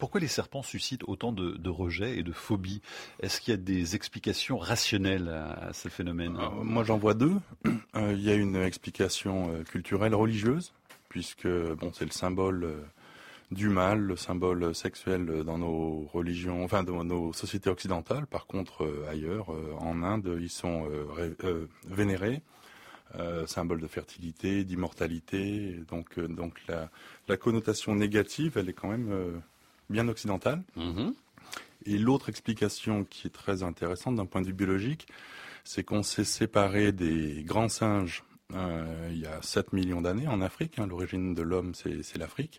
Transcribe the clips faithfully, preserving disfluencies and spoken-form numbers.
Pourquoi les serpents suscitent autant de, de rejets et de phobies? Est-ce qu'il y a des explications rationnelles à, à ce phénomène? Alors, moi, j'en vois deux. Euh, il y a une explication euh, culturelle religieuse, puisque bon, c'est le symbole euh, du mal, le symbole sexuel dans nos religions, enfin dans nos sociétés occidentales. Par contre, euh, ailleurs, euh, en Inde, ils sont euh, ré, euh, vénérés. Euh, symbole de fertilité, d'immortalité. Donc, euh, donc la, la connotation négative, elle est quand même euh, bien occidentale. Mmh. Et l'autre explication qui est très intéressante d'un point de vue biologique, c'est qu'on s'est séparé des grands singes euh, il y a sept millions d'années en Afrique. Hein, l'origine de l'homme, c'est, c'est l'Afrique.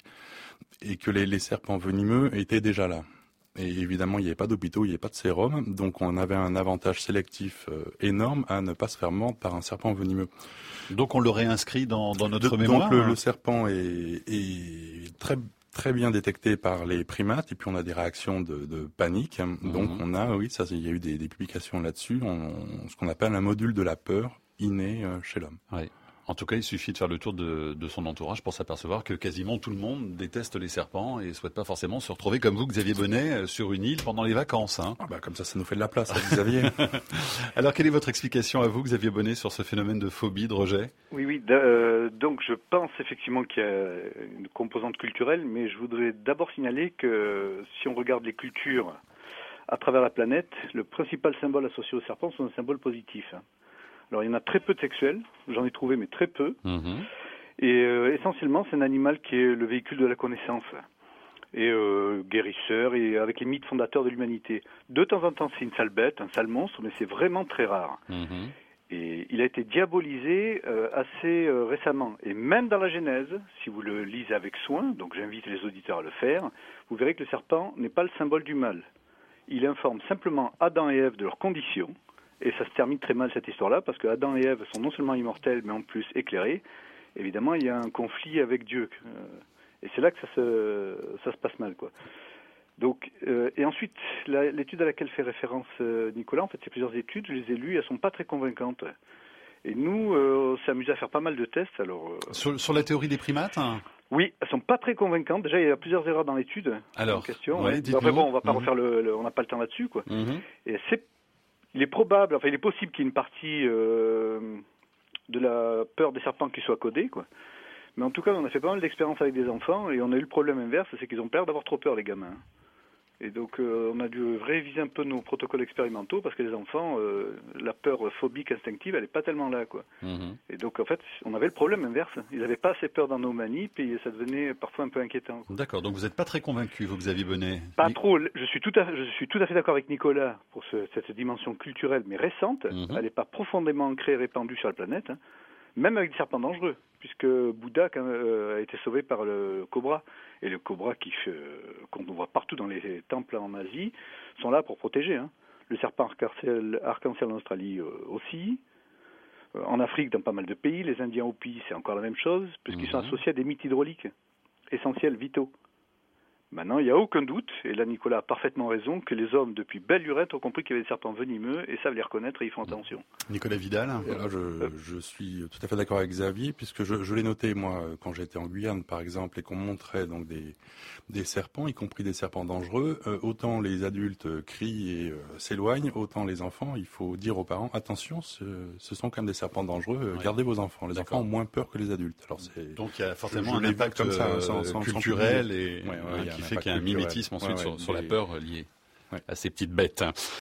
Et que les, les serpents venimeux étaient déjà là. Et évidemment, il n'y avait pas d'hôpitaux, il n'y avait pas de sérum, donc on avait un avantage sélectif euh, énorme à ne pas se faire mordre par un serpent venimeux. Donc on l'aurait inscrit dans, dans notre de, mémoire. Donc le, le serpent est, est très très bien détecté par les primates, et puis on a des réactions de, de panique. Mmh. Donc on a, oui, ça, il y a eu des, des publications là-dessus, on, ce qu'on appelle un module de la peur inné euh, chez l'homme. Oui. En tout cas, il suffit de faire le tour de, de son entourage pour s'apercevoir que quasiment tout le monde déteste les serpents et ne souhaite pas forcément se retrouver comme vous, Xavier Bonnet, sur une île pendant les vacances. Hein. Ah bah comme ça, ça nous fait de la place, hein, Xavier. Alors, quelle est votre explication à vous, Xavier Bonnet, sur ce phénomène de phobie, de rejet? Oui, oui. Euh, donc, je pense effectivement qu'il y a une composante culturelle, mais je voudrais d'abord signaler que si on regarde les cultures à travers la planète, le principal symbole associé aux serpents sont des symboles positifs. Alors, il y en a très peu de sexuels, j'en ai trouvé, mais très peu. Mmh. Et euh, essentiellement, c'est un animal qui est le véhicule de la connaissance, et euh, guérisseur, et avec les mythes fondateurs de l'humanité. De temps en temps, c'est une sale bête, un sale monstre, mais c'est vraiment très rare. Mmh. Et il a été diabolisé euh, assez euh, récemment. Et même dans la Genèse, si vous le lisez avec soin, donc j'invite les auditeurs à le faire, vous verrez que le serpent n'est pas le symbole du mal. Il informe simplement Adam et Ève de leurs conditions. Et ça se termine très mal, cette histoire-là, parce que Adam et Ève sont non seulement immortels, mais en plus éclairés. Évidemment, il y a un conflit avec Dieu. Et c'est là que ça se, ça se passe mal, quoi. Donc, euh, et ensuite, la, l'étude à laquelle fait référence euh, Nicolas, en fait, c'est plusieurs études, je les ai lues, elles sont pas très convaincantes. Et nous, euh, on s'est amusé à faire pas mal de tests. Alors, euh, sur, sur la théorie des primates, hein? Oui, elles sont pas très convaincantes. Déjà, il y a plusieurs erreurs dans l'étude. Alors, en question. ouais, Hein. Enfin bon, on va pas mmh. refaire le, le, on n'a pas le temps là-dessus, quoi. Mmh. Et c'est Il est probable, enfin il est possible qu'il y ait une partie euh, de la peur des serpents qui soit codée, quoi. Mais en tout cas, on a fait pas mal d'expériences avec des enfants et on a eu le problème inverse, c'est qu'ils ont peur d'avoir trop peur, les gamins. Et donc euh, on a dû réviser un peu nos protocoles expérimentaux parce que les enfants, euh, la peur phobique instinctive, elle est pas tellement là, quoi. Mmh. Et donc en fait, on avait le problème inverse. Ils n'avaient pas assez peur dans nos manips et ça devenait parfois un peu inquiétant, quoi. D'accord, donc vous n'êtes pas très convaincu, vous, Xavier Bonnet? Pas Ni... trop. Je suis tout à, je suis tout à fait d'accord avec Nicolas pour ce, cette dimension culturelle, mais récente. Mmh. Elle n'est pas profondément ancrée et répandue sur la planète, hein. Même avec des serpents dangereux, puisque Bouddha euh, a été sauvé par le cobra. Et le cobra qui, euh, qu'on voit partout dans les temples en Asie sont là pour protéger, hein. Le serpent arc-en-ciel, arc-en-ciel en Australie euh, aussi. Euh, en Afrique, dans pas mal de pays, les Indiens Hopis, c'est encore la même chose, puisqu'ils mmh. sont associés à des mythes hydrauliques essentiels, vitaux. Maintenant, il n'y a aucun doute, et là Nicolas a parfaitement raison, que les hommes, depuis belle lurette, ont compris qu'il y avait des serpents venimeux et savent les reconnaître et ils font attention. Nicolas Vidal. Là, je, je suis tout à fait d'accord avec Xavier, puisque je, je l'ai noté, moi, quand j'étais en Guyane, par exemple, et qu'on montrait donc des, des serpents, y compris des serpents dangereux, euh, autant les adultes crient et euh, s'éloignent, autant les enfants, il faut dire aux parents, attention, ce, ce sont quand même des serpents dangereux, euh, ouais. Gardez vos enfants. Les D'accord. enfants ont moins peur que les adultes. Alors, c'est, donc il y a forcément je, je un impact comme ça, sans, sans, culturel sans et, ouais, ouais, qui fait qu'il y a un mimétisme ensuite ouais, ouais, sur, sur la peur liée ouais. à ces petites bêtes.